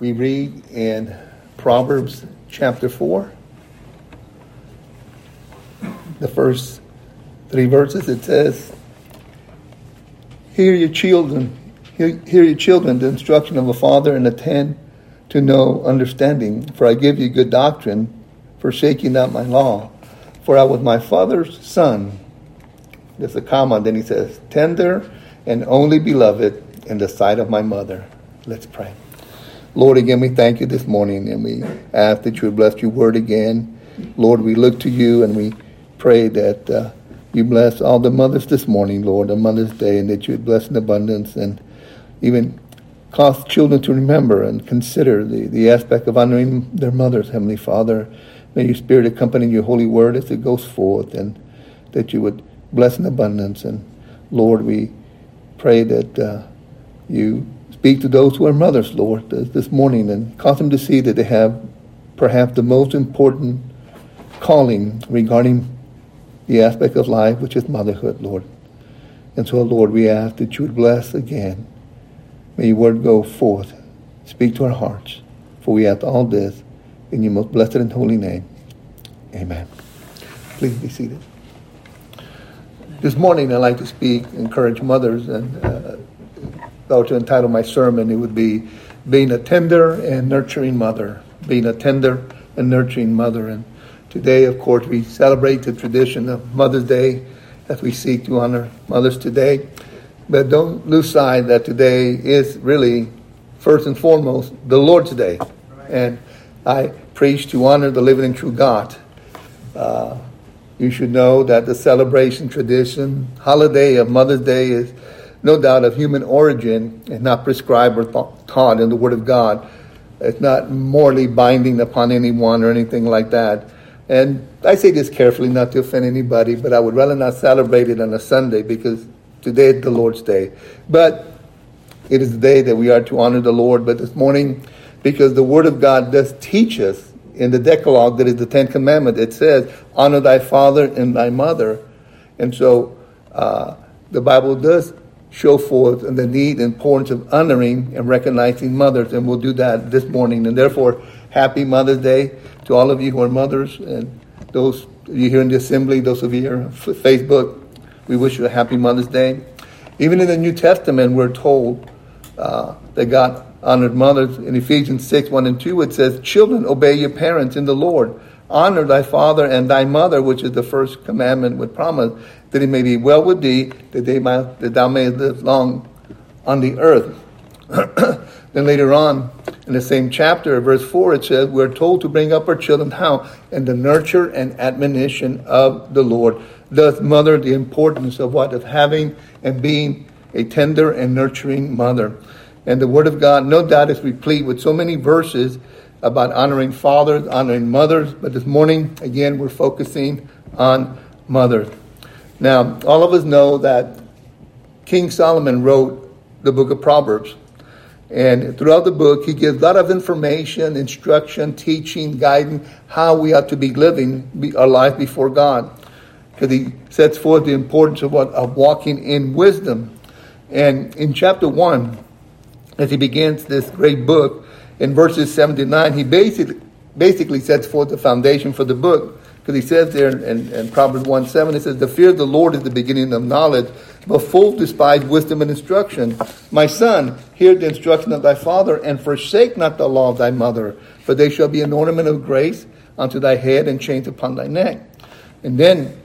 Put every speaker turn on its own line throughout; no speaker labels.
we read in Proverbs chapter 4, the first 3 verses. It says, Hear your children, the instruction of a father, and attend to know understanding. For I give you good doctrine, forsaking not my law. For I was my father's son. There's a comma, then he says, tender and only beloved in the sight of my mother. Let's pray. Lord, again, we thank you this morning, and we ask that you would bless your word again. Lord, we look to you, and we pray that you bless all the mothers this morning, Lord, on Mother's Day, and that you would bless in abundance, and even cause children to remember and consider the aspect of honoring their mothers, Heavenly Father. May your Spirit accompany your holy word as it goes forth, and that you would bless in abundance. And Lord, we pray that you speak to those who are mothers, Lord, this morning, and cause them to see that they have perhaps the most important calling regarding the aspect of life, which is motherhood, Lord. And so, Lord, we ask that you would bless again. May your word go forth, speak to our hearts, for we ask all this in your most blessed and holy name. Amen. Please be seated. This morning I'd like to encourage mothers, and if I were to entitle my sermon, it would be Being a Tender and Nurturing Mother. Being a Tender and Nurturing Mother. And today, of course, we celebrate the tradition of Mother's Day as we seek to honor mothers today. But don't lose sight that today is really, first and foremost, the Lord's Day. And I preach to honor the living and true God. You should know that the celebration, tradition, holiday of Mother's Day is no doubt of human origin and not prescribed or taught in the Word of God. It's not morally binding upon anyone or anything like that. And I say this carefully, not to offend anybody, but I would rather not celebrate it on a Sunday, because today is the Lord's Day. But it is the day that we are to honor the Lord. But this morning, because the Word of God does teach us in the Decalogue, that is the 10th Commandment, it says, honor thy father and thy mother. And so the Bible does show forth the need and importance of honoring and recognizing mothers. And we'll do that this morning. And therefore, happy Mother's Day to all of you who are mothers, and those of you here in the assembly, those of you here on Facebook. We wish you a happy Mother's Day. Even in the New Testament, we're told that God honored mothers. In Ephesians 6, 1 and 2, it says, children, obey your parents in the Lord. Honor thy father and thy mother, which is the first commandment with promise, that it may be well with thee, that thou mayest live long on the earth. Then later on, in the same chapter, verse 4, it says, we're told to bring up our children how? In the nurture and admonition of the Lord. Thus, mother, the importance of what? Of having and being a tender and nurturing mother. And the Word of God, no doubt, is replete with so many verses about honoring fathers, honoring mothers. But this morning, again, we're focusing on mothers. Now, all of us know that King Solomon wrote the book of Proverbs. And throughout the book, he gives a lot of information, instruction, teaching, guidance, how we ought to be living our life before God. Because he sets forth the importance of walking in wisdom. And in chapter 1, as he begins this great book, in verses 7 to 9, he basically sets forth the foundation for the book. Because he says there in Proverbs 1:7, it says, the fear of the Lord is the beginning of knowledge, but fools despise wisdom and instruction. My son, hear the instruction of thy father, and forsake not the law of thy mother, for they shall be an ornament of grace unto thy head and chains upon thy neck. And then,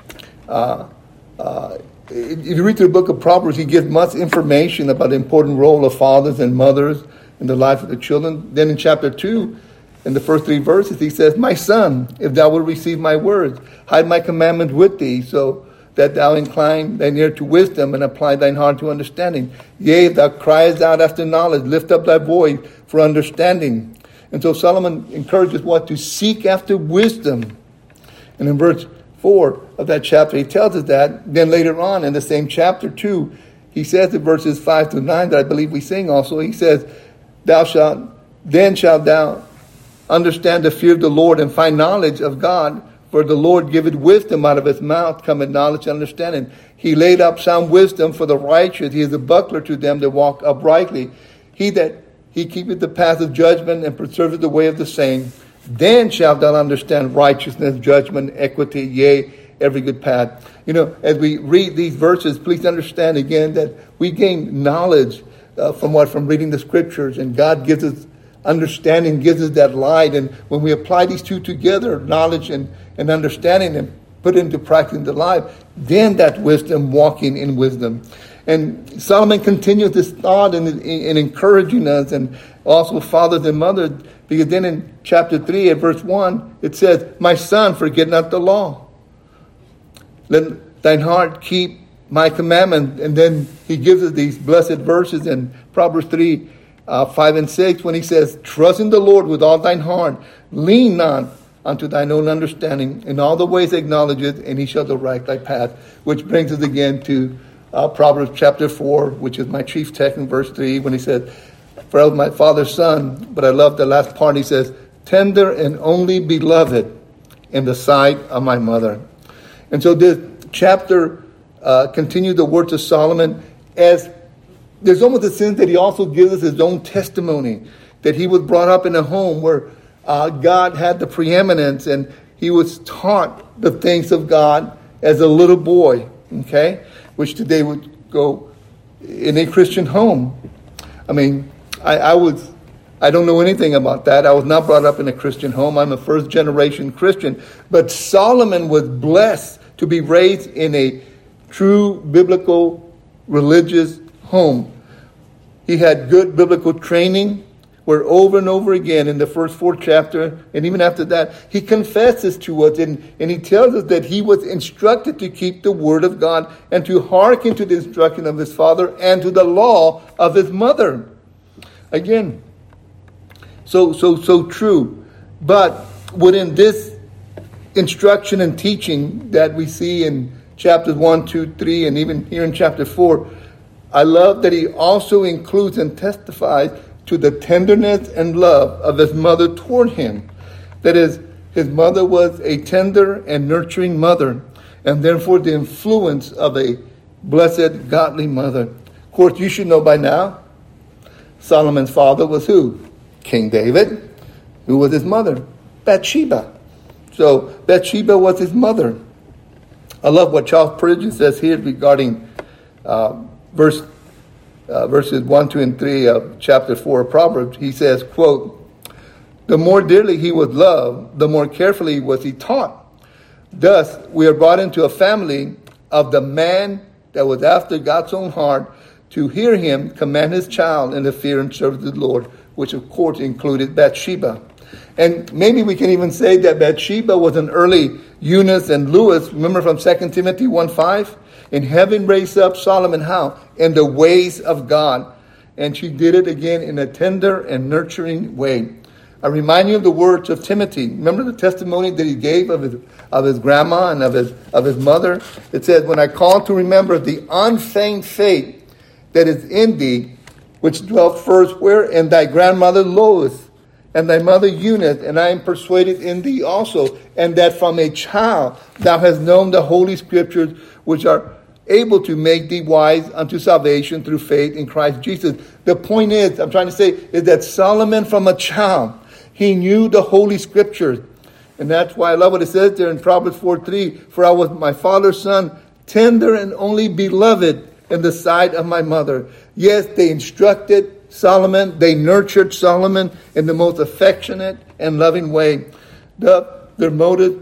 if you read through the book of Proverbs, he gives much information about the important role of fathers and mothers in the life of the children. Then in chapter 2, in the first 3 verses, he says, my son, if thou wilt receive my words, hide my commandment with thee, so that thou incline thine ear to wisdom and apply thine heart to understanding. Yea, if thou criest out after knowledge, lift up thy voice for understanding. And so Solomon encourages what? To seek after wisdom. And in verse 4 of that chapter, he tells us that. Then later on in the same chapter 2, he says in verses 5 to 9 that I believe we sing also, he says, then shalt thou understand the fear of the Lord and find knowledge of God, for the Lord giveth wisdom, out of his mouth cometh knowledge and understanding. He laid up sound wisdom for the righteous. He is a buckler to them that walk uprightly. He he keepeth the path of judgment and preserveth the way of the same. Then shalt thou understand righteousness, judgment, equity, yea, every good path. You know, as we read these verses, please understand again that we gain knowledge from reading the scriptures, and God gives us understanding, gives us that light. And when we apply these two together, knowledge and understanding, and put it into practice in the life, then that wisdom, walking in wisdom. And Solomon continues this thought in encouraging us, and also fathers and mothers, because then in chapter 3 at verse 1, it says, my son, forget not the law. Let thine heart keep my commandment. And then he gives us these blessed verses in Proverbs 3, 5 and 6, when he says, trust in the Lord with all thine heart. Lean not unto thine own understanding. In all the ways acknowledge it, and he shall direct thy path. Which brings us again to Proverbs chapter 4, which is my chief text in verse 3, when he said, for I was my father's son, but I love the last part. He says, tender and only beloved in the sight of my mother. And so this chapter continues the words of Solomon, as there's almost a sense that he also gives us his own testimony, that he was brought up in a home where God had the preeminence, and he was taught the things of God as a little boy, okay, which today would go in a Christian home. I mean, I don't know anything about that. I was not brought up in a Christian home. I'm a first generation Christian. But Solomon was blessed to be raised in a true biblical religious home. He had good biblical training, where over and over again in the first 4 chapters, and even after that, he confesses to us, and he tells us that he was instructed to keep the word of God and to hearken to the instruction of his father and to the law of his mother. Again, so true. But within this instruction and teaching that we see in chapters 1, 2, 3, and even here in chapter 4, I love that he also includes and testifies to the tenderness and love of his mother toward him. That is, his mother was a tender and nurturing mother, and therefore the influence of a blessed, godly mother. Of course, you should know by now, Solomon's father was who? King David. Who was his mother? Bathsheba. So Bathsheba was his mother. I love what Charles Spurgeon says here regarding verses 1, 2, and 3 of chapter 4 of Proverbs. He says, quote, the more dearly he was loved, the more carefully was he taught. Thus, we are brought into a family of the man that was after God's own heart, to hear him command his child in the fear and service of the Lord, which of course included Bathsheba. And maybe we can even say that Bathsheba was an early Eunice and Lewis. Remember from 2 Timothy 1:5? In heaven raised up Solomon how? In the ways of God. And she did it again in a tender and nurturing way. I remind you of the words of Timothy. Remember the testimony that he gave of his grandma and of his mother? It says, when I call to remember the unfeigned faith that is in thee, which dwelt first where? In thy grandmother Lois, and thy mother Eunice, and I am persuaded in thee also, and that from a child thou hast known the holy scriptures, which are able to make thee wise unto salvation through faith in Christ Jesus. The point is, I'm trying to say, is that Solomon from a child, he knew the holy scriptures. And that's why I love what it says there in Proverbs 4:3, for I was my father's son, tender and only beloved in the sight of my mother. Yes, they instructed Solomon, they nurtured Solomon in the most affectionate and loving way. Their motive,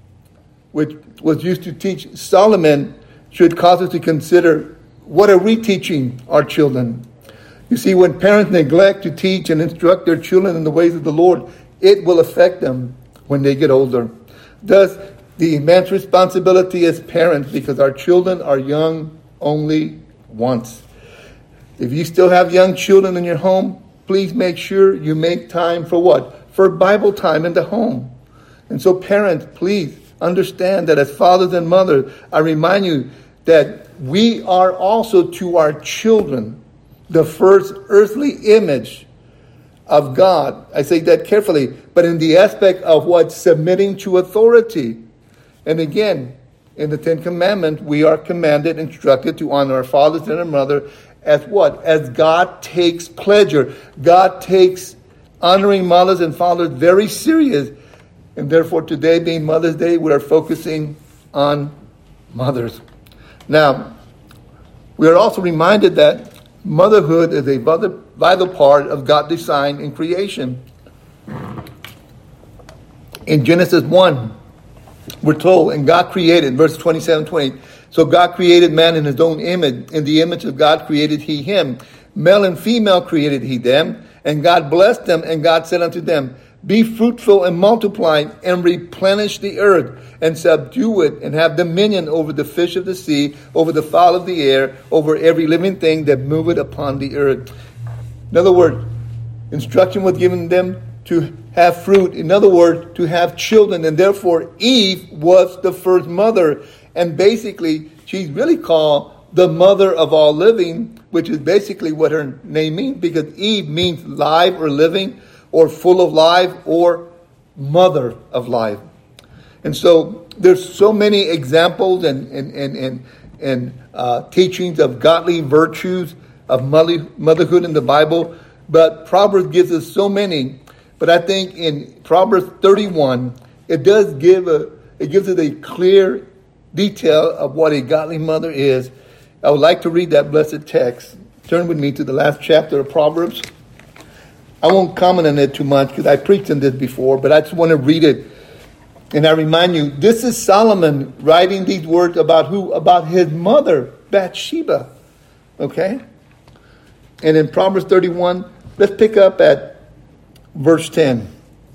which was used to teach Solomon, should cause us to consider, what are we teaching our children? You see, when parents neglect to teach and instruct their children in the ways of the Lord, it will affect them when they get older. Thus, the immense responsibility as parents, because our children are young only once. If you still have young children in your home, please make sure you make time for what? For Bible time in the home. And so parents, please understand that as fathers and mothers, I remind you that we are also to our children the first earthly image of God. I say that carefully, but in the aspect of what? Submitting to authority. And again, in the Ten Commandments, we are commanded, instructed to honor our fathers and our mother, as what? As God takes pleasure. God takes honoring mothers and fathers very serious. And therefore today, being Mother's Day, we are focusing on mothers. Now, we are also reminded that motherhood is a vital part of God's design in creation. In Genesis 1, we're told, and God created, verse 27-28, so God created man in his own image. In the image of God created he him. Male and female created he them. And God blessed them, and God said unto them, be fruitful and multiply, and replenish the earth, and subdue it, and have dominion over the fish of the sea, over the fowl of the air, over every living thing that moveth upon the earth. In other words, instruction was given them to have fruit. In other words, to have children. And therefore, Eve was the first mother. And basically, she's really called the mother of all living, which is basically what her name means, because Eve means live or living, or full of life, or mother of life. And so there's so many examples and teachings of godly virtues of motherhood in the Bible, but Proverbs gives us so many. But I think in Proverbs 31, it gives us a clear detail of what a godly mother is. I would like to read that blessed text. Turn with me to the last chapter of Proverbs. I won't comment on it too much because I preached on this before, but I just want to read it. And I remind you, this is Solomon writing these words about who? About his mother, Bathsheba. Okay? And in Proverbs 31, let's pick up at verse 10.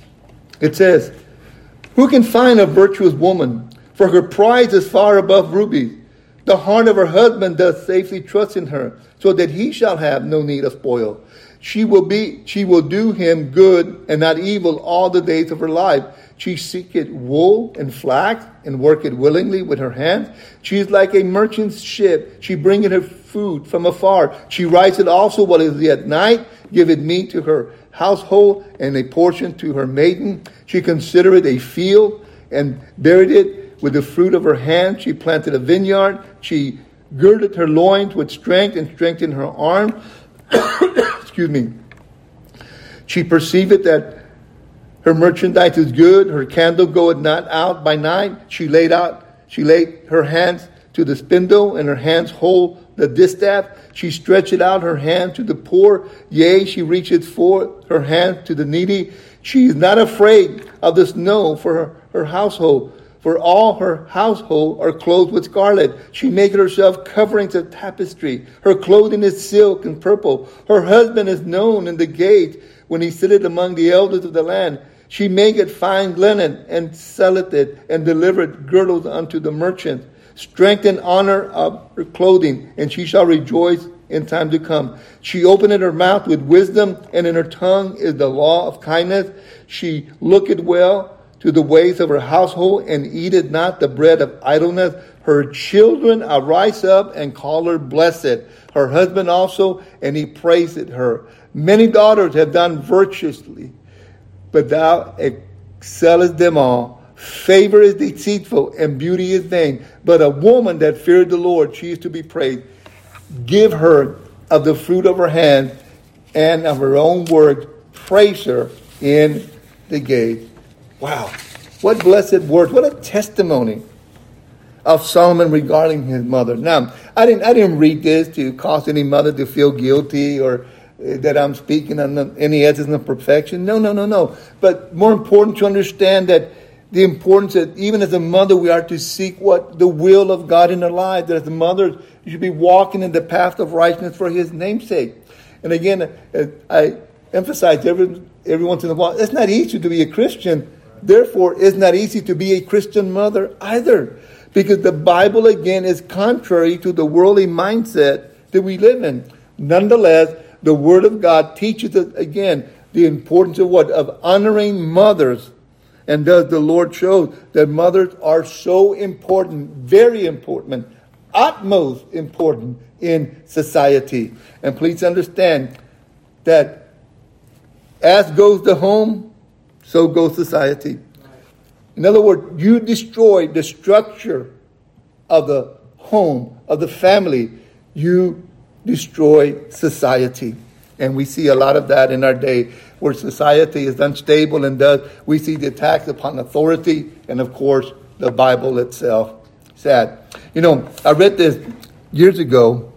It says, who can find a virtuous woman? For her prize is far above rubies. The heart of her husband does safely trust in her, so that he shall have no need of spoil. She will do him good and not evil all the days of her life. She seeketh wool and flax and worketh willingly with her hands. She is like a merchant's ship. She bringeth her food from afar. She riseth also while it is yet night, giveth meat to her household and a portion to her maiden. She considereth a field and buried it with the fruit of her hand. She planted a vineyard. She girded her loins with strength and strengthened her arm. Excuse me. She perceiveth that her merchandise is good. Her candle goeth not out by night. She laid her hands to the spindle, and her hands hold the distaff. She stretched out her hand to the poor. Yea, she reacheth forth her hand to the needy. She is not afraid of the snow for her household, for all her household are clothed with scarlet. She maketh herself coverings of tapestry. Her clothing is silk and purple. Her husband is known in the gate when he sitteth among the elders of the land. She maketh fine linen and selleth it, and delivereth girdles unto the merchant. Strength and honor of her clothing, and she shall rejoice in time to come. She openeth her mouth with wisdom, and in her tongue is the law of kindness. She looketh well to the ways of her household, and eateth not the bread of idleness. Her children arise up and call her blessed. Her husband also, and he praiseth her. Many daughters have done virtuously, but thou excellest them all. Favor is deceitful, and beauty is vain. But a woman that feared the Lord, she is to be praised. Give her of the fruit of her hand, and of her own work, praise her in the gate. Wow, what blessed words, what a testimony of Solomon regarding his mother. Now, I didn't read this to cause any mother to feel guilty or that I'm speaking on any essence of perfection. No. But more important to understand that the importance that even as a mother we are to seek what the will of God in our lives. That as a mother you should be walking in the path of righteousness for his namesake. And again, I emphasize every once in a while, it's not easy to be a Christian. Therefore, it's not easy to be a Christian mother either. Because the Bible, again, is contrary to the worldly mindset that we live in. Nonetheless, the Word of God teaches us, again, the importance of what? Of honoring mothers. And thus the Lord shows that mothers are so important, very important, utmost important in society. And please understand that as goes the home, so goes society. In other words, you destroy the structure of the home, of the family. You destroy society. And we see a lot of that in our day, where society is unstable and we see the attacks upon authority and, of course, the Bible itself. Sad. I read this years ago,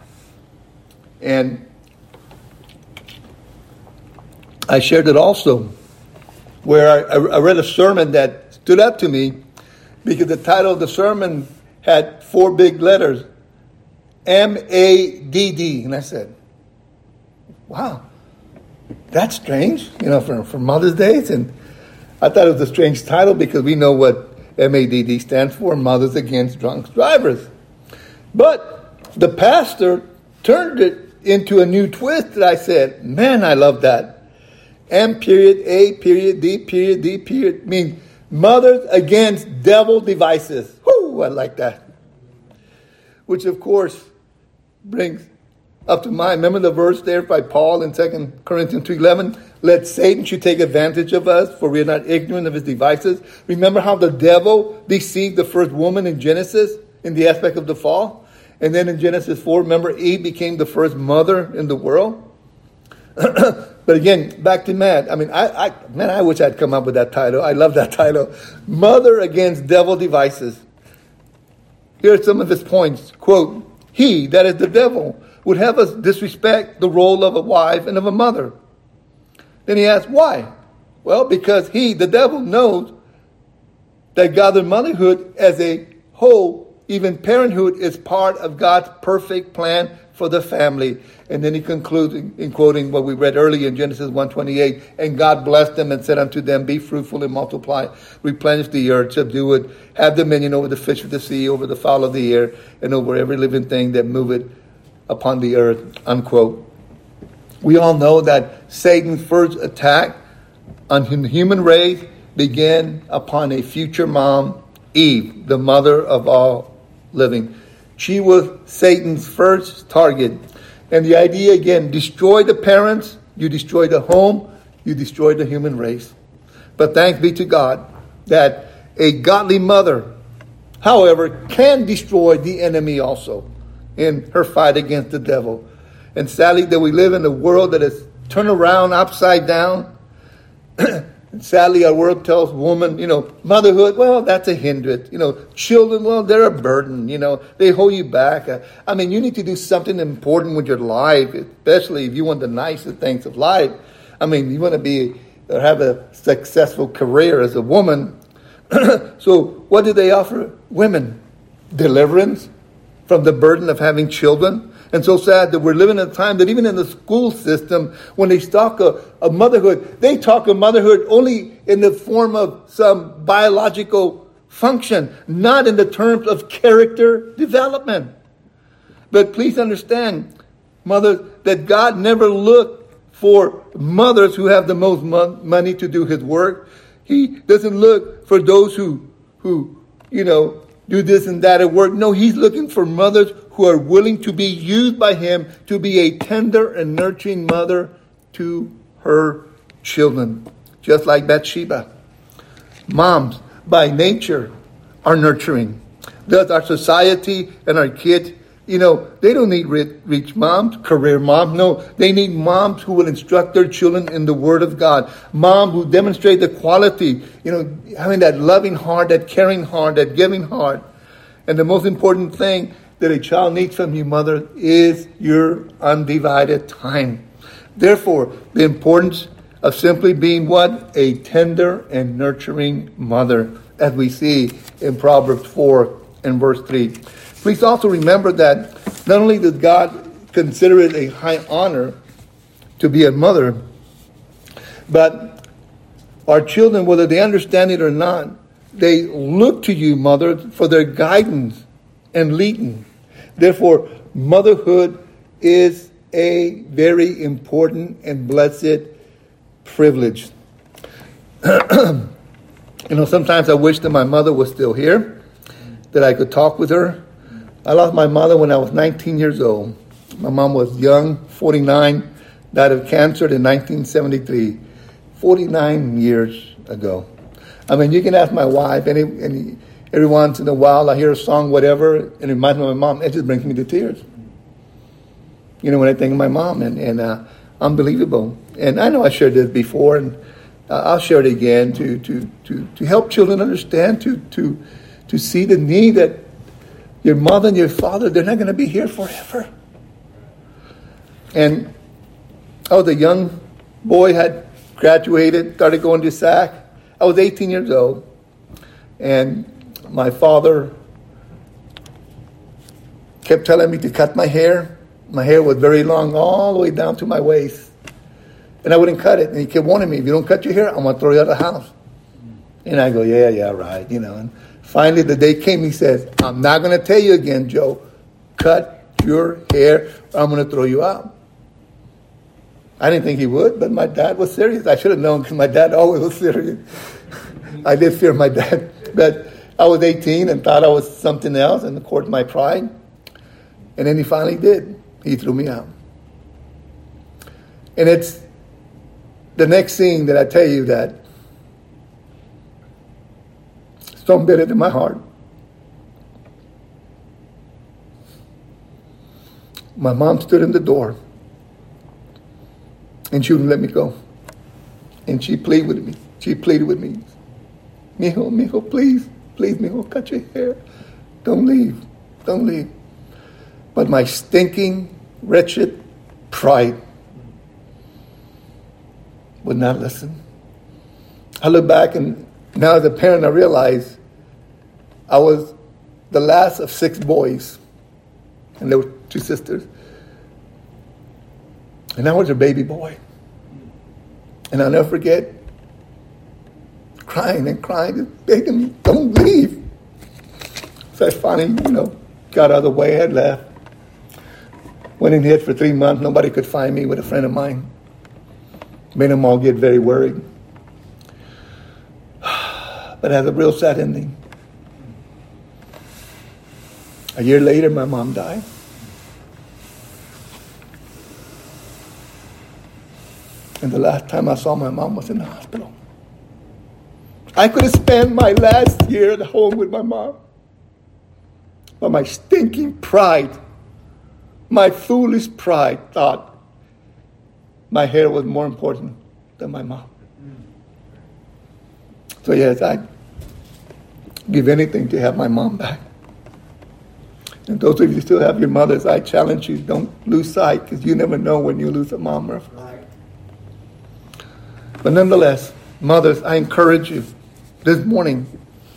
and I shared it also, where I read a sermon that stood up to me because the title of the sermon had 4 big letters, MADD. And I said, wow, that's strange, for Mother's Day. And I thought it was a strange title because we know what MADD stands for, Mothers Against Drunk Drivers. But the pastor turned it into a new twist that I said, man, I love that. M period, A period, D period, D period means mothers against devil devices. Whoo, I like that. Which, of course, brings up to mind. Remember the verse there by Paul in 2 Corinthians 2:11? Let Satan should take advantage of us, for we are not ignorant of his devices. Remember how the devil deceived the first woman in Genesis in the aspect of the fall? And then in Genesis 4, remember Eve became the first mother in the world? But again, back to Matt. I wish I'd come up with that title. I love that title. Mother Against Devil Devices. Here are some of his points. Quote, he, that is the devil, would have us disrespect the role of a wife and of a mother. Then he asks, why? Well, because he, the devil, knows that godly motherhood as a whole, even parenthood, is part of God's perfect plan for the family. And then he concludes in quoting what we read earlier in Genesis 1:28, and God blessed them and said unto them, be fruitful and multiply, replenish the earth, subdue it, have dominion over the fish of the sea, over the fowl of the air, and over every living thing that moveth upon the earth, unquote. We all know that Satan's first attack on the human race began upon a future mom, Eve, the mother of all living. She was Satan's first target. And the idea, again, destroy the parents, you destroy the home, you destroy the human race. But thanks be to God that a godly mother, however, can destroy the enemy also in her fight against the devil. And sadly, that we live in a world that is turned around upside down. And sadly, our world tells women, motherhood, well, that's a hindrance. Children, well, they're a burden. They hold you back. You need to do something important with your life, especially if you want the nicest things of life. You want to have a successful career as a woman. So what do they offer women? Deliverance from the burden of having children. And so sad that we're living in a time that even in the school system, when they talk of motherhood, they talk of motherhood only in the form of some biological function, not in the terms of character development. But please understand, mothers, that God never looked for mothers who have the most money to do his work. He doesn't look for those who do this and that at work. No, he's looking for mothers who are willing to be used by him to be a tender and nurturing mother to her children. Just like Bathsheba. Moms, by nature, are nurturing. Thus, our society and our kids, they don't need rich moms, career moms. No, they need moms who will instruct their children in the Word of God. Moms who demonstrate the quality, having that loving heart, that caring heart, that giving heart. And the most important thing that a child needs from you, mother, is your undivided time. Therefore, the importance of simply being what? A tender and nurturing mother, as we see in Proverbs 4 and verse 3. Please also remember that not only does God consider it a high honor to be a mother, but our children, whether they understand it or not, they look to you, mother, for their guidance and leading. Therefore, motherhood is a very important and blessed privilege. Sometimes I wish that my mother was still here, that I could talk with her. I lost my mother when I was 19 years old. My mom was young, 49, died of cancer in 1973, 49 years ago. You can ask my wife, and every once in a while I hear a song, whatever, and it reminds me of my mom. It just brings me to tears. when I think of my mom, and unbelievable. And I know I shared this before, and I'll share it again to help children understand, to see the need that your mother and your father, they're not going to be here forever. And I was a young boy, had graduated, started going to SAC. I was 18 years old, and my father kept telling me to cut my hair. My hair was very long, all the way down to my waist. And I wouldn't cut it. And he kept warning me, if you don't cut your hair, I'm going to throw you out of the house. And I go, yeah, right, And finally the day came, he says, I'm not going to tell you again, Joe. Cut your hair, or I'm going to throw you out. I didn't think he would, but my dad was serious. I should have known, because my dad always was serious. I did fear my dad. But I was 18 and thought I was something else, and of course my pride. And then he finally did. He threw me out. And it's the next scene that I tell you that so embedded in my heart. My mom stood in the door, and she wouldn't let me go. And she pleaded with me. Mijo, please, mijo, cut your hair. Don't leave. But my stinking, wretched pride would not listen. I look back, and now as a parent, I realize I was the last of 6 boys, and there were 2 sisters. And I was a baby boy. And I'll never forget crying, and begging me, don't leave. So I finally, got out of the way. I left. Went in here for 3 months. Nobody could find me with a friend of mine. Made them all get very worried. But it has a real sad ending. A year later, my mom died. And the last time I saw my mom was in the hospital. I could have spent my last year at home with my mom. But my stinking pride, my foolish pride, thought my hair was more important than my mom. So yes, I'd give anything to have my mom back. And those of you who still have your mothers, I challenge you, don't lose sight, because you never know when you lose a mom or a father. But nonetheless, mothers, I encourage you this morning,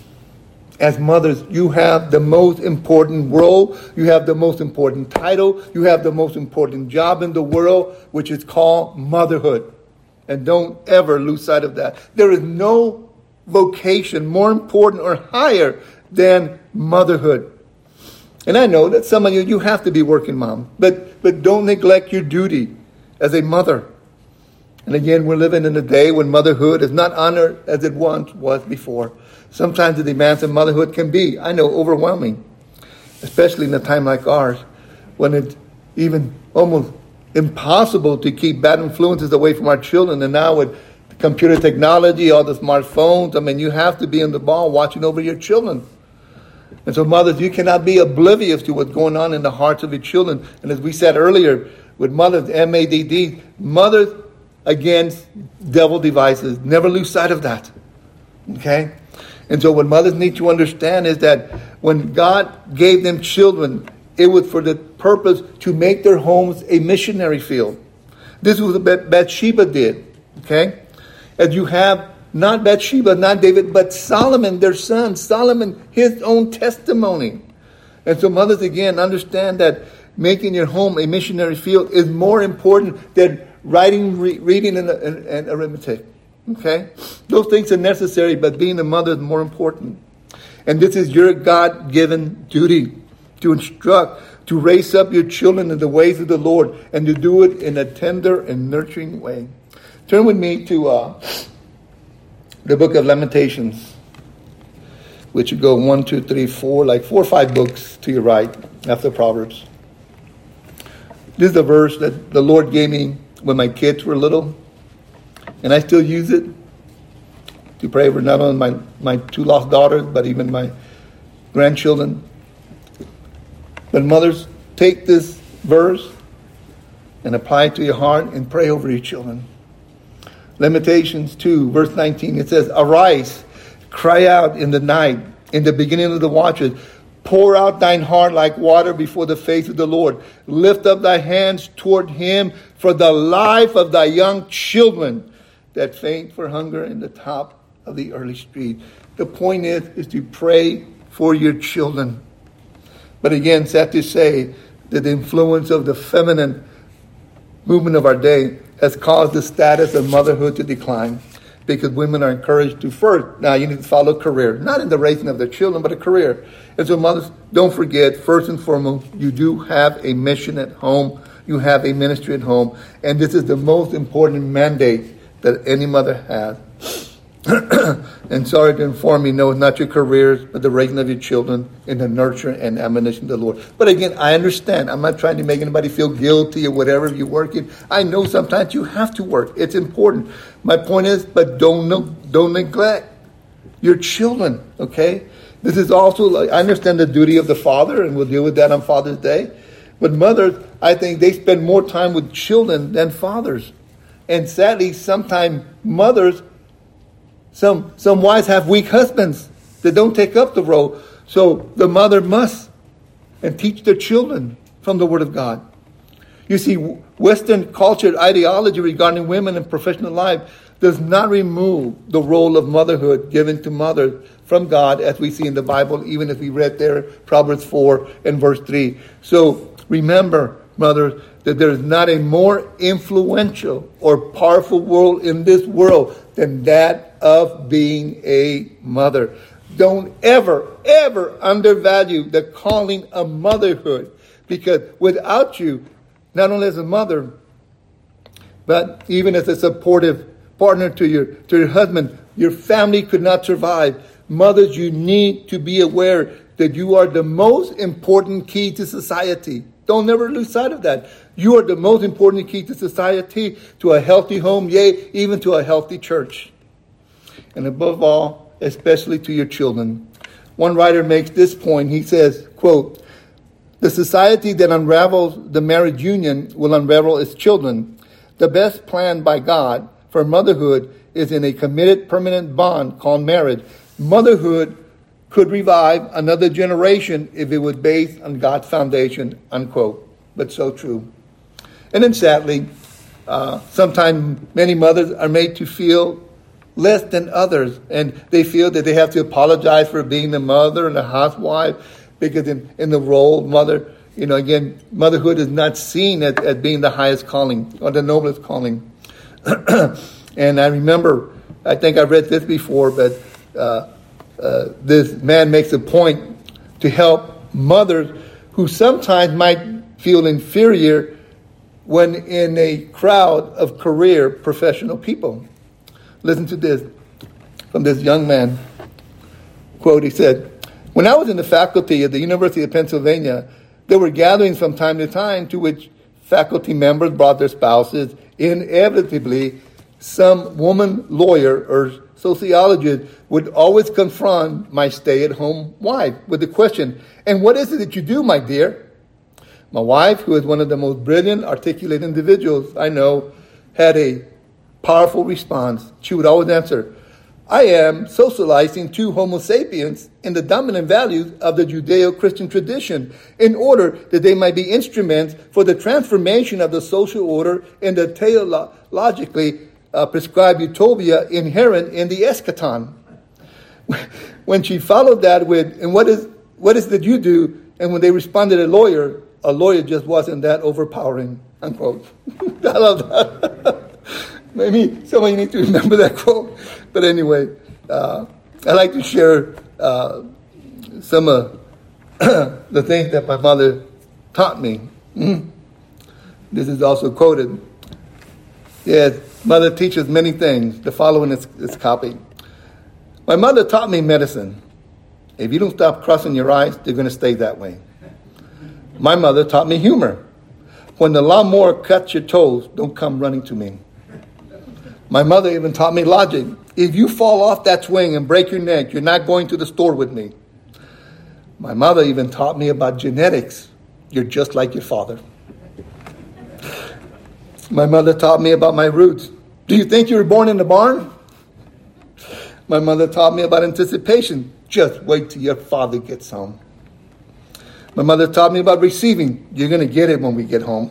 as mothers, you have the most important role, you have the most important title, you have the most important job in the world, which is called motherhood. And don't ever lose sight of that. There is no vocation more important or higher than motherhood. And I know that some of you have to be working mom, but don't neglect your duty as a mother. And again, we're living in a day when motherhood is not honored as it once was before. Sometimes the demands of motherhood can be, I know, overwhelming, especially in a time like ours, when it's even almost impossible to keep bad influences away from our children. And now with computer technology, all the smartphones, you have to be on the ball watching over your children. And so mothers, you cannot be oblivious to what's going on in the hearts of your children. And as we said earlier, with mothers, MADD, mothers against devil devices. Never lose sight of that. Okay? And so what mothers need to understand is that when God gave them children, it was for the purpose to make their homes a missionary field. This was what Bathsheba did. Okay? As you have not Bathsheba, not David, but Solomon, their son. Solomon, his own testimony. And so mothers, again, understand that making your home a missionary field is more important than writing, reading, and arithmetic. Okay? Those things are necessary, but being a mother is more important. And this is your God-given duty to instruct, to raise up your children in the ways of the Lord, and to do it in a tender and nurturing way. Turn with me to the book of Lamentations, which you go 1, 2, 3, 4, like 4 or 5 books to your right after Proverbs. This is a verse that the Lord gave me when my kids were little, and I still use it to pray for not only my 2 lost daughters, but even my grandchildren. But mothers, take this verse and apply it to your heart and pray over your children. Lamentations 2, verse 19, it says, "Arise, cry out in the night, in the beginning of the watches. Pour out thine heart like water before the face of the Lord. Lift up thy hands toward him for the life of thy young children that faint for hunger in the top of the early street." The point is to pray for your children. But again, sad to say that the influence of the feminine movement of our day has caused the status of motherhood to decline, because women are encouraged to first, now you need to follow a career, not in the raising of their children, but a career. And so mothers, don't forget, first and foremost, you do have a mission at home. You have a ministry at home. And this is the most important mandate that any mother has. And sorry to inform you, no, it's not your careers, but the raising of your children in the nurture and admonition of the Lord. But again, I understand. I'm not trying to make anybody feel guilty or whatever you're working. I know sometimes you have to work. It's important. My point is, but don't neglect your children, okay? This is also, I understand the duty of the father, and we'll deal with that on Father's Day. But mothers, I think they spend more time with children than fathers. And sadly, sometimes mothers, some wives have weak husbands that don't take up the role. So the mother must and teach their children from the Word of God. You see, Western culture ideology regarding women in professional life does not remove the role of motherhood given to mothers from God, as we see in the Bible, even as we read there, Proverbs 4 and verse 3. So remember, mothers, that there is not a more influential or powerful role in this world than that of being a mother. Don't ever undervalue the calling of motherhood, because without you, not only as a mother, but even as a supportive partner to your husband, your family could not survive. Mothers, you need to be aware that you are the most important key to society. Don't never lose sight of that. You are the most important key to society, to a healthy home, yea, even to a healthy church. And above all, especially to your children. One writer makes this point. He says, quote, "The society that unravels the marriage union will unravel its children. The best plan by God for motherhood is in a committed permanent bond called marriage. Motherhood could revive another generation if it was based on God's foundation," unquote. But so true. And then sadly, sometimes many mothers are made to feel less than others, and they feel that they have to apologize for being the mother and the housewife, because in the role of mother, again, motherhood is not seen as being the highest calling or the noblest calling. And I remember, I think I've read this before, but this man makes a point to help mothers who sometimes might feel inferior when in a crowd of career professional people. Listen to this from this young man. Quote, he said, "When I was in the faculty at the University of Pennsylvania, there were gatherings from time to time to which faculty members brought their spouses. Inevitably, some woman lawyer or sociologist would always confront my stay-at-home wife with the question, 'And what is it that you do, my dear?' My wife, who is one of the most brilliant, articulate individuals I know, had a powerful response. She would always answer, 'I am socializing two Homo sapiens in the dominant values of the Judeo-Christian tradition in order that they might be instruments for the transformation of the social order and the theologically prescribed utopia inherent in the eschaton.' When she followed that with, 'And what is it that you do?' and when they responded, a lawyer just wasn't that overpowering," unquote. I love that. Maybe some of you need to remember that quote. But anyway, I like to share some of the things that my mother taught me. This is also quoted. Yes, mother teaches many things. The following is copied. "My mother taught me medicine. If you don't stop crossing your eyes, they're going to stay that way. My mother taught me humor. When the lawnmower cuts your toes, don't come running to me. My mother even taught me logic. If you fall off that swing and break your neck, you're not going to the store with me. My mother even taught me about genetics. You're just like your father." My mother taught me about my roots. Do you think you were born in the barn? My mother taught me about anticipation. Just wait till your father gets home. My mother taught me about receiving. You're going to get it when we get home.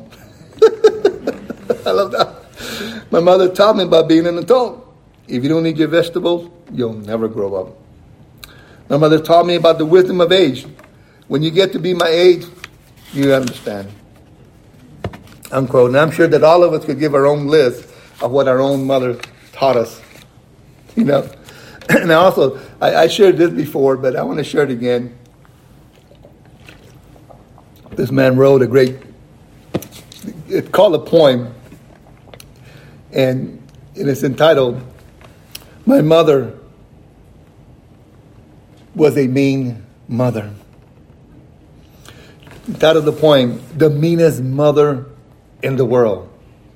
I love that. My mother taught me about being an adult. If you don't eat your vegetables, you'll never grow up. My mother taught me about the wisdom of age. When you get to be my age, you understand. Unquote. And I'm sure that all of us could give our own list of what our own mother taught us. You know. And also, I shared this before, but I want to share it again. This man wrote a great, it's called a poem, and it's entitled, "My Mother Was a Mean Mother." The title of the poem, "The Meanest Mother in the World."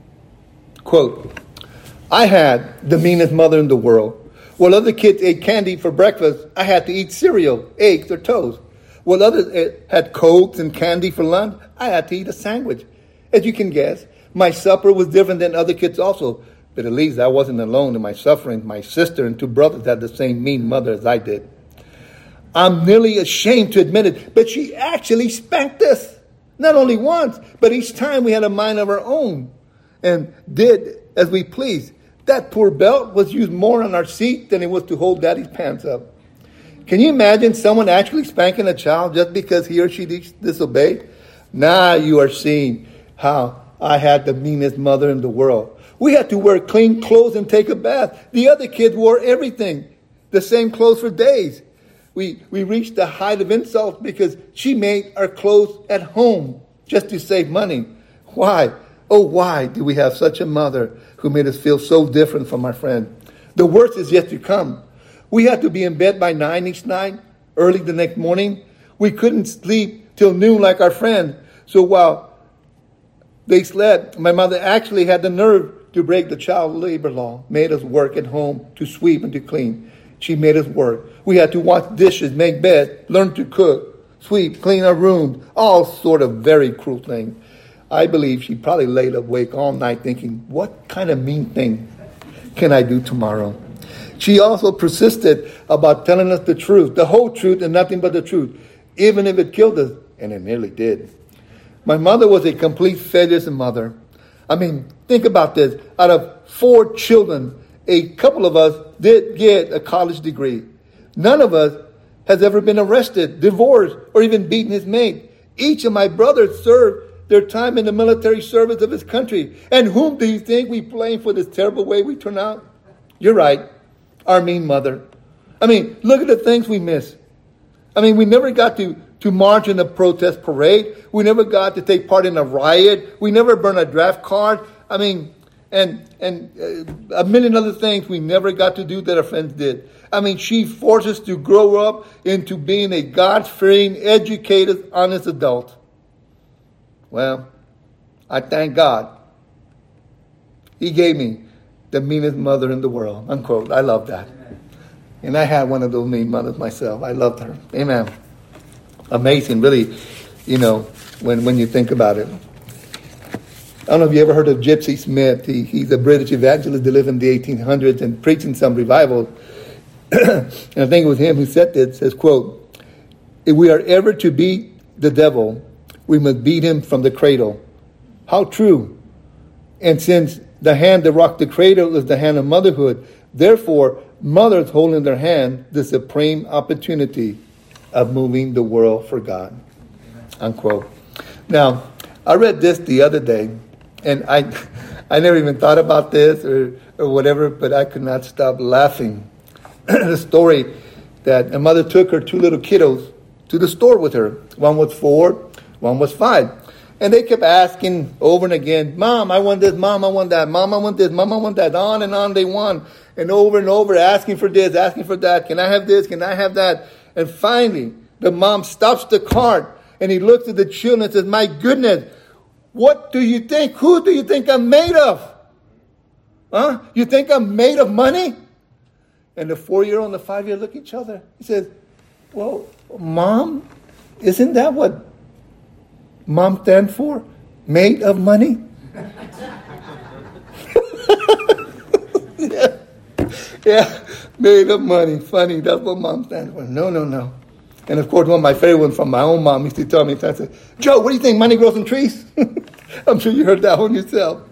Quote, "I had the meanest mother in the world. While other kids ate candy for breakfast, I had to eat cereal, eggs, or toast. While others had Cokes and candy for lunch, I had to eat a sandwich. As you can guess, my supper was different than other kids also, but at least I wasn't alone in my suffering. My sister and two brothers had the same mean mother as I did. I'm nearly ashamed to admit it, but she actually spanked us. Not only once, but each time we had a mind of our own and did as we pleased. That poor belt was used more on our seat than it was to hold Daddy's pants up. Can you imagine someone actually spanking a child just because he or she disobeyed? Now you are seeing how I had the meanest mother in the world. We had to wear clean clothes and take a bath. The other kids wore everything, the same clothes for days. We reached the height of insult because she made our clothes at home just to save money. Why? Oh, why do we have such a mother who made us feel so different from our friend? The worst is yet to come. We had to be in bed by 9 each night, early the next morning. We couldn't sleep till noon like our friend. So while they slept, my mother actually had the nerve to break the child labor law, made us work at home to sweep and to clean. She made us work. We had to wash dishes, make bed, learn to cook, sweep, clean our rooms, all sort of very cruel things. I believe she probably laid awake all night thinking, what kind of mean thing can I do tomorrow? She also persisted about telling us the truth, the whole truth and nothing but the truth, even if it killed us, and it nearly did. My mother was a complete failure as a mother. I mean, think about this. Out of 4 children, a couple of us did get a college degree. None of us has ever been arrested, divorced, or even beaten his mate. Each of my brothers served their time in the military service of his country. And whom do you think we blame for this terrible way we turn out? You're right, our mean mother. I mean, look at the things we miss. I mean, we never got to march in a protest parade. We never got to take part in a riot. We never burned a draft card. I mean, and a million other things we never got to do that our friends did. I mean, she forced us to grow up into being a God-fearing, educated, honest adult. Well, I thank God. He gave me the meanest mother in the world. Unquote. I love that. And I had one of those mean mothers myself. I loved her. Amen. Amazing, really, you know, when you think about it. I don't know if you ever heard of Gypsy Smith. He's a British evangelist that lived in the 1800s and preached in some revival. And I think it was him who said this. Says, quote, "If we are ever to beat the devil, we must beat him from the cradle." How true. And since the hand that rocked the cradle is the hand of motherhood, therefore, mothers hold in their hand the supreme opportunity of moving the world for God. Unquote. Now, I read this the other day, and I never even thought about this or whatever, but I could not stop laughing. The story that a mother took her 2 little kiddos to the store with her. One was 4, one was 5. And they kept asking over and again, "Mom, I want this. Mom, I want that. Mom, I want this. Mom, I want that." On and on they went. And over, asking for this, asking for that. Can I have this? Can I have that? And finally, the mom stops the cart and he looks at the children and says, "My goodness, what do you think? Who do you think I'm made of? Huh? You think I'm made of money?" And the 4-year-old and the 5-year look at each other. He says, "Well, Mom, isn't that what Mom stands for? Made of money?" Yeah, made up money. Funny, that's what mom stands for. No. And of course, one of my favorite ones from my own mom used to tell me, I said, Joe, what do you think, money grows on trees? I'm sure you heard that one yourself.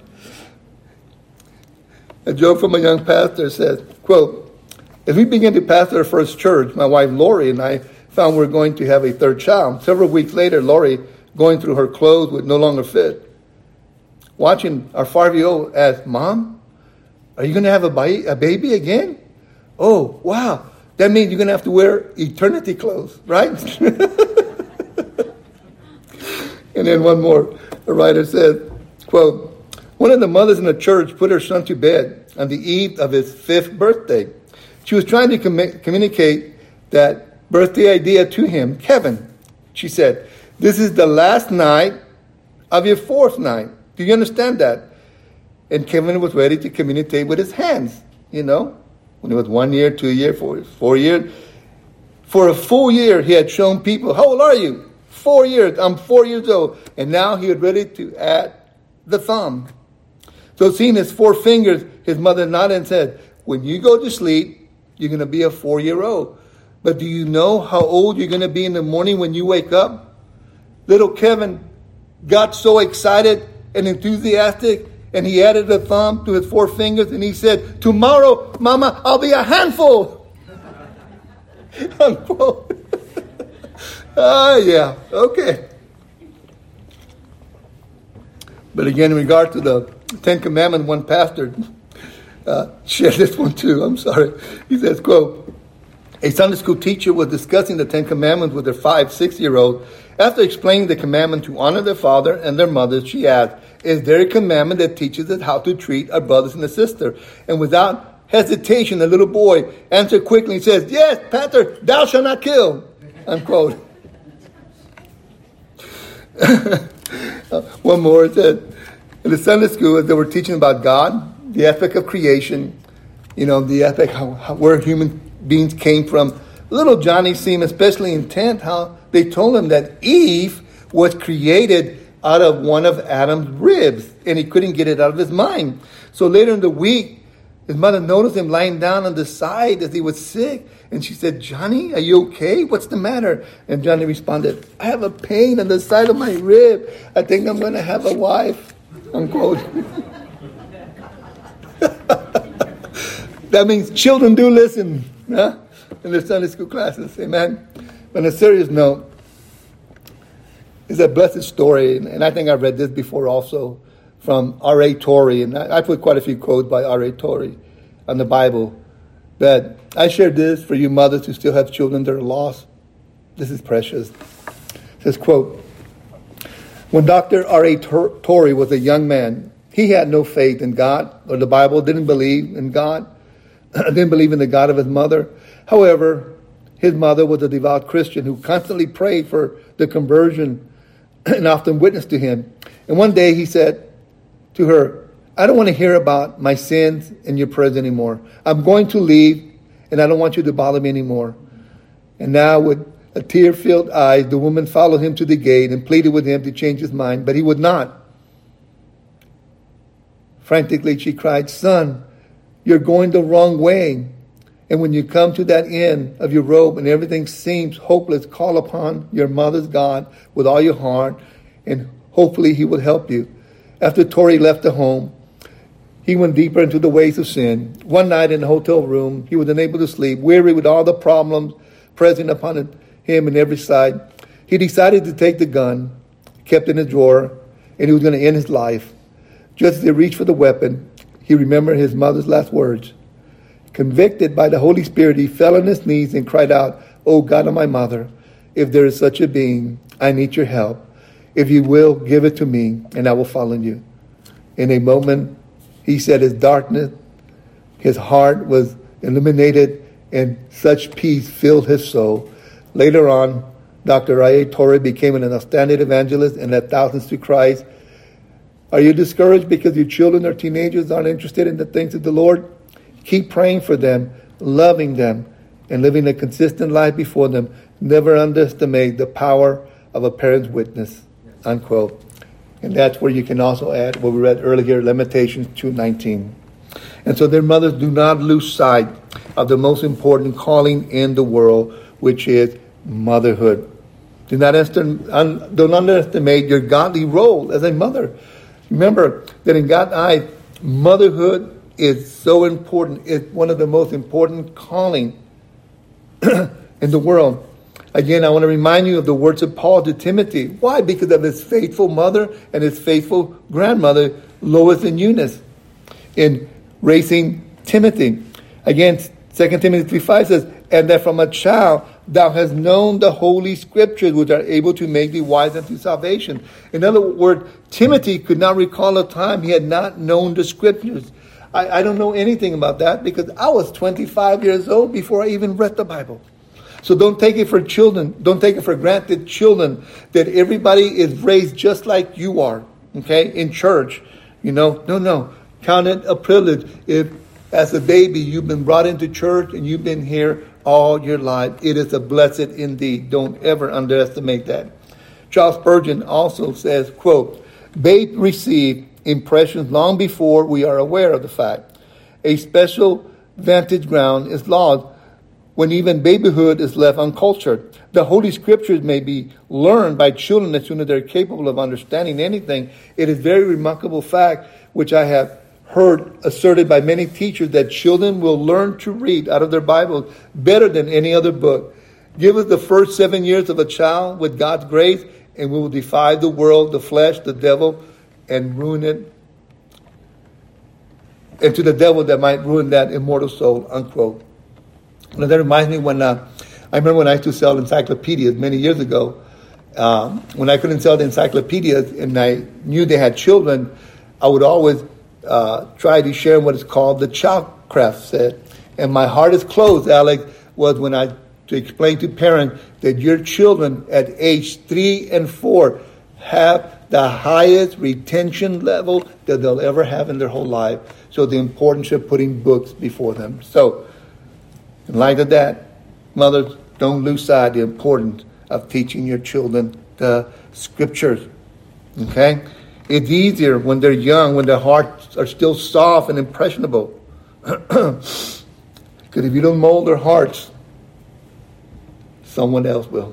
A joke from a young pastor says, quote, as we began to pastor our first church, my wife Lori and I found we were going to have a third child. Several weeks later, Lori, going through her clothes, would no longer fit. Watching our 5-year-old ask, Mom, are you going to have a baby again? Oh, wow. That means you're going to have to wear eternity clothes, right? And then one more. The writer said, quote, one of the mothers in the church put her son to bed on the eve of his 5th birthday. She was trying to communicate that birthday idea to him, Kevin. She said, this is the last night of your 4th night. Do you understand that? And Kevin was ready to communicate with his hands, when he was 1 year, 2 years, 4 years. For a full year, he had shown people, how old are you? 4 years. I'm 4 years old. And now he was ready to add the thumb. So seeing his 4 fingers, his mother nodded and said, when you go to sleep, you're going to be a 4-year-old. But do you know how old you're going to be in the morning when you wake up? Little Kevin got so excited and enthusiastic, and he added a thumb to his 4 fingers, and he said, tomorrow, Mama, I'll be a handful. Unquote. Yeah, okay. But again, in regard to the 10 Commandments, one pastor shared this one too. I'm sorry. He says, quote, a Sunday school teacher was discussing the 10 Commandments with their 5-6-year-old. After explaining the commandment to honor their father and their mother, she asked, is there a commandment that teaches us how to treat our brothers and sisters? And without hesitation, the little boy answered quickly and says, yes, Pastor, thou shalt not kill. Unquote. One more, it said, in the Sunday school, as they were teaching about God, the aspect of creation, the aspect where human beings came from, little Johnny seemed especially intent how they told him that Eve was created out of one of Adam's ribs, and he couldn't get it out of his mind. So later in the week, his mother noticed him lying down on the side as he was sick, and she said, Johnny, are you okay? What's the matter? And Johnny responded, I have a pain on the side of my rib. I think I'm going to have a wife. Unquote. That means children do listen, huh? In their Sunday school classes. Amen. But on a serious note, it's a blessed story, and I think I've read this before also, from R.A. Torrey, and I put quite a few quotes by R.A. Torrey on the Bible. But I share this for you mothers who still have children that are lost. This is precious. It says, quote, when Dr. R.A. Torrey was a young man, he had no faith in God or the Bible, didn't believe in God, didn't believe in the God of his mother. However, his mother was a devout Christian who constantly prayed for the conversion and often witnessed to him. And one day he said to her, I don't want to hear about my sins in your prayers anymore. I'm going to leave, and I don't want you to bother me anymore. And now with a tear-filled eyes, the woman followed him to the gate and pleaded with him to change his mind, but he would not. Frantically, she cried, son, you're going the wrong way. And when you come to that end of your rope and everything seems hopeless, call upon your mother's God with all your heart, and hopefully he will help you. After Torrey left the home, he went deeper into the ways of sin. One night in the hotel room, he was unable to sleep, weary with all the problems pressing upon him on every side. He decided to take the gun, kept in his drawer, and he was going to end his life. Just as he reached for the weapon, he remembered his mother's last words. Convicted by the Holy Spirit, he fell on his knees and cried out, "O God of my mother, if there is such a being, I need your help. If you will, give it to me, and I will follow you." In a moment, he said his darkness, his heart was illuminated, and such peace filled his soul. Later on, Dr. R.A. Torrey became an outstanding evangelist and led thousands to Christ. Are you discouraged because your children or teenagers aren't interested in the things of the Lord? Keep praying for them, loving them, and living a consistent life before them. Never underestimate the power of a parent's witness. Unquote. And that's where you can also add what we read earlier, Lamentations 2:19. And so their mothers do not lose sight of the most important calling in the world, which is motherhood. Don't underestimate your godly role as a mother. Remember that in God's eyes, motherhood is so important. It's one of the most important calling in the world. Again, I want to remind you of the words of Paul to Timothy. Why? Because of his faithful mother and his faithful grandmother, Lois and Eunice, in raising Timothy. Again, 2 Timothy 3:5 says, and that from a child thou hast known the holy scriptures, which are able to make thee wise unto salvation. In other words, Timothy could not recall a time he had not known the scriptures. I don't know anything about that because I was 25 years old before I even read the Bible. So don't take it for children. Don't take it for granted, children, that everybody is raised just like you are, okay, in church. No. Count it a privilege if, as a baby, you've been brought into church and you've been here all your life. It is a blessed indeed. Don't ever underestimate that. Charles Spurgeon also says, quote, "Babe receive impressions long before we are aware of the fact. A special vantage ground is lost when even babyhood is left uncultured. The Holy Scriptures may be learned by children as soon as they're capable of understanding anything. It is a very remarkable fact, which I have heard asserted by many teachers, that children will learn to read out of their Bibles better than any other book. Give us the first 7 years of a child with God's grace, and we will defy the world, the flesh, the devil, and ruin it. And to the devil that might ruin that immortal soul," unquote. Now, that reminds me when I remember when I used to sell encyclopedias many years ago. When I couldn't sell the encyclopedias and I knew they had children, I would always try to share what is called the childcraft set. And my heart is closed, Alex, was when I to explain to parents that your children at age 3 and 4 have the highest retention level that they'll ever have in their whole life. So the importance of putting books before them. So, in light of that, mothers, don't lose sight of the importance of teaching your children the scriptures. Okay? It's easier when they're young, when their hearts are still soft and impressionable. Because if you don't mold their hearts, someone else will.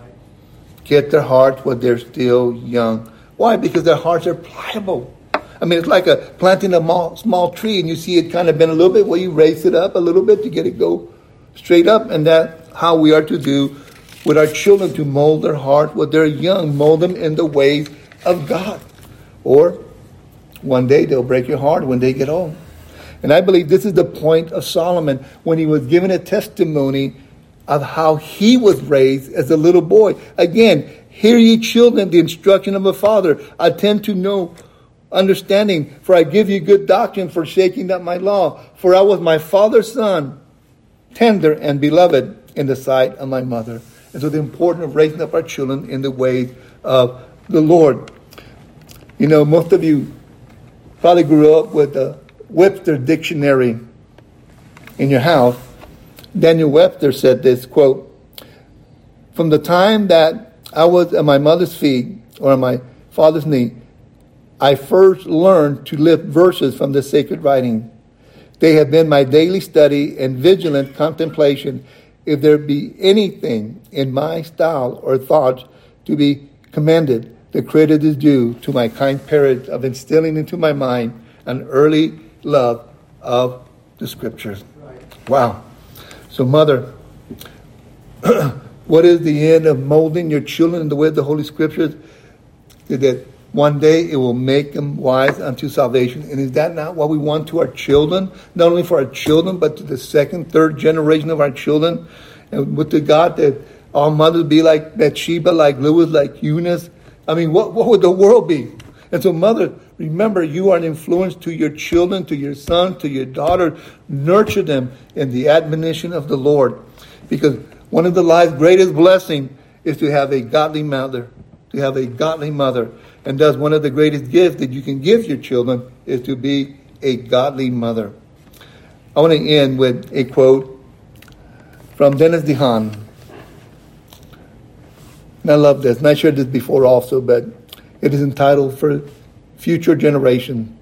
Get their hearts when they're still young. Why? Because their hearts are pliable. I mean, it's like planting a small tree and you see it kind of bend a little bit. Well, you raise it up a little bit to get it go straight up. And that's how we are to do with our children, to mold their heart when they're young. Mold them in the ways of God. Or one day they'll break your heart when they get old. And I believe this is the point of Solomon when he was given a testimony of how he was raised as a little boy. Again, hear ye children the instruction of a father. Attend to know understanding, for I give you good doctrine, forsaking not my law. For I was my father's son, tender and beloved in the sight of my mother. And so the importance of raising up our children in the ways of the Lord. You know, most of you probably grew up with the Webster Dictionary in your house. Daniel Webster said this, quote, "From the time that I was at my mother's feet or on my father's knee, I first learned to lift verses from the sacred writing. They have been my daily study and vigilant contemplation. If there be anything in my style or thoughts to be commended, the credit is due to my kind parents of instilling into my mind an early love of the scriptures." Wow. So, mother, what is the end of molding your children in the way of the Holy Scriptures? That one day it will make them wise unto salvation. And is that not what we want to our children? Not only for our children, but to the second, third generation of our children. And would to God that our mothers be like Bathsheba, like Lois, like Eunice. I mean, what would the world be? And so, mother, remember, you are an influence to your children, to your son, to your daughter. Nurture them in the admonition of the Lord. Because one of the life's greatest blessings is to have a godly mother. To have a godly mother. And thus, one of the greatest gifts that you can give your children is to be a godly mother. I want to end with a quote from Dennis DeHaan. And I love this. And I shared this before also, but It is entitled For Future Generation.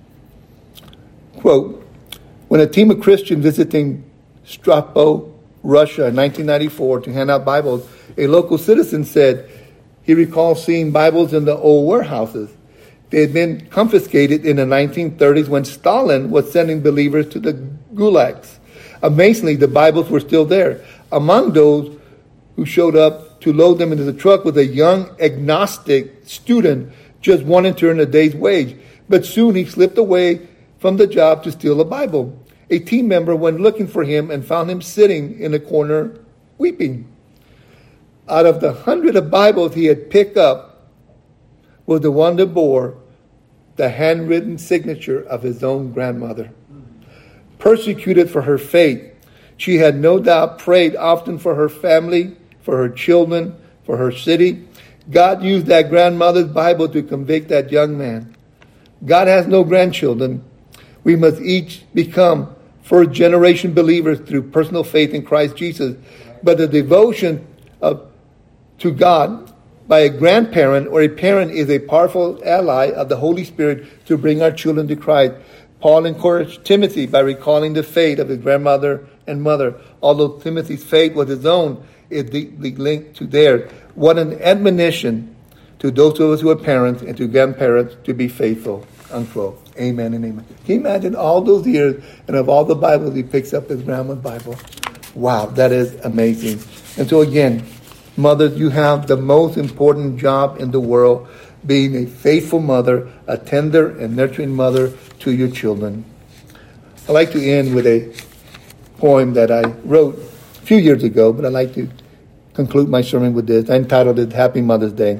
Quote, when a team of Christians visiting Strapo, Russia in 1994 to hand out Bibles, a local citizen said he recalls seeing Bibles in the old warehouses. They had been confiscated in the 1930s when Stalin was sending believers to the gulags. Amazingly, the Bibles were still there. Among those who showed up to load them into the truck was a young agnostic student just wanting to earn a day's wage. But soon he slipped away from the job to steal a Bible. A team member went looking for him and found him sitting in a corner weeping. Out of the 100 of Bibles he had picked up was the one that bore the handwritten signature of his own grandmother. Persecuted for her faith, she had no doubt prayed often for her family, for her children, for her city. God used that grandmother's Bible to convict that young man. God has no grandchildren. We must each become first-generation believers through personal faith in Christ Jesus. But the devotion to God by a grandparent or a parent is a powerful ally of the Holy Spirit to bring our children to Christ. Paul encouraged Timothy by recalling the faith of his grandmother and mother. Although Timothy's faith was his own, it deeply linked to theirs. What an admonition to those of us who are parents and to grandparents to be faithful. Unquote. Amen and amen. Can you imagine all those years and of all the Bibles he picks up his grandma's Bible? Wow, that is amazing. And so again, mothers, you have the most important job in the world, being a faithful mother, a tender and nurturing mother to your children. I'd like to end with a poem that I wrote a few years ago, but I'd like to conclude my sermon with this. I entitled it Happy Mother's Day.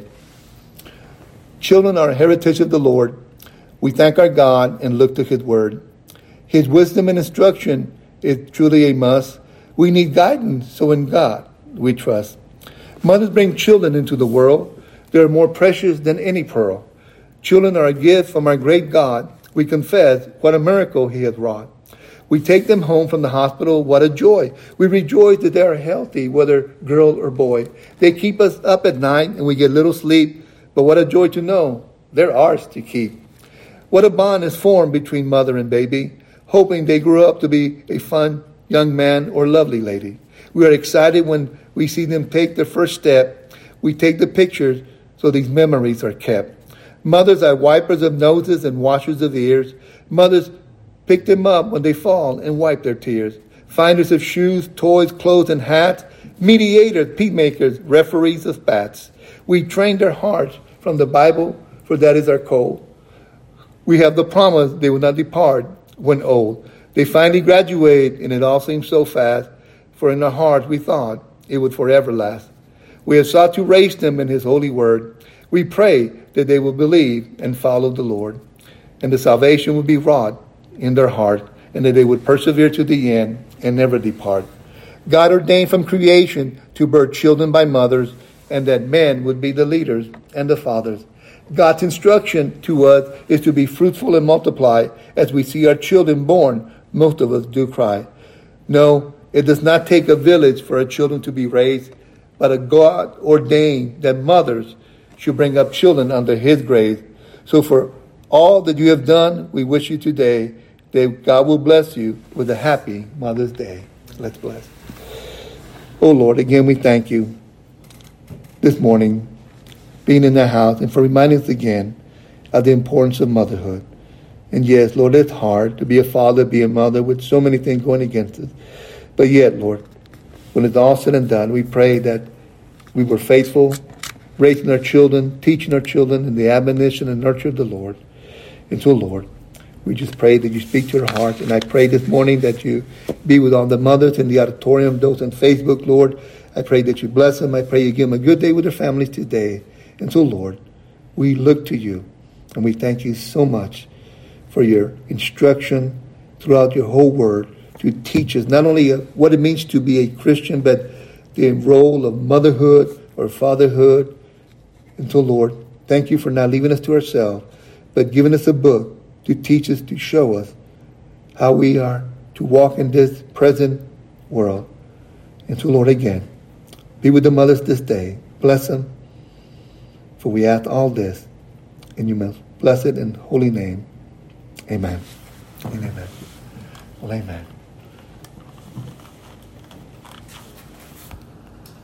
Children are a heritage of the Lord. We thank our God and look to His Word. His wisdom and instruction is truly a must. We need guidance, so in God we trust. Mothers bring children into the world. They are more precious than any pearl. Children are a gift from our great God. We confess what a miracle He has wrought. We take them home from the hospital. What a joy. We rejoice that they are healthy, whether girl or boy. They keep us up at night and we get little sleep. But what a joy to know they're ours to keep. What a bond is formed between mother and baby, hoping they grow up to be a fun young man or lovely lady. We are excited when we see them take their first step. We take the pictures so these memories are kept. Mothers are wipers of noses and washers of ears. Mothers pick them up when they fall and wipe their tears. Finders of shoes, toys, clothes, and hats. Mediators, peacemakers, referees of spats. We train their hearts from the Bible, for that is our code. We have the promise they will not depart when old. They finally graduate, and it all seems so fast, for in our hearts we thought it would forever last. We have sought to raise them in His holy word. We pray that they will believe and follow the Lord, and the salvation will be wrought in their heart, and that they would persevere to the end and never depart. God ordained from creation to birth children by mothers, and that men would be the leaders and the fathers. God's instruction to us is to be fruitful and multiply. As we see our children born, most of us do cry. No, it does not take a village for our children to be raised, but a God ordained that mothers should bring up children under His grace. So for all that you have done, we wish you today that God will bless you with a happy Mother's Day. Let's bless. Oh Lord, again we thank you this morning being in the house and for reminding us again of the importance of motherhood. And yes, Lord, it's hard to be a father, be a mother with so many things going against us. But yet, Lord, when it's all said and done, we pray that we were faithful, raising our children, teaching our children in the admonition and nurture of the Lord. And so, Lord, we just pray that you speak to our hearts. And I pray this morning that you be with all the mothers in the auditorium, those on Facebook, Lord. I pray that you bless them. I pray you give them a good day with their families today. And so, Lord, we look to you, and we thank you so much for your instruction throughout your whole word to teach us not only what it means to be a Christian, but the role of motherhood or fatherhood. And so, Lord, thank you for not leaving us to ourselves, but giving us a book to teach us, to show us how we are to walk in this present world. And so, Lord, again, be with the mothers this day. Bless them. For we ask all this In your most blessed and holy name. Amen. And amen. Well, amen.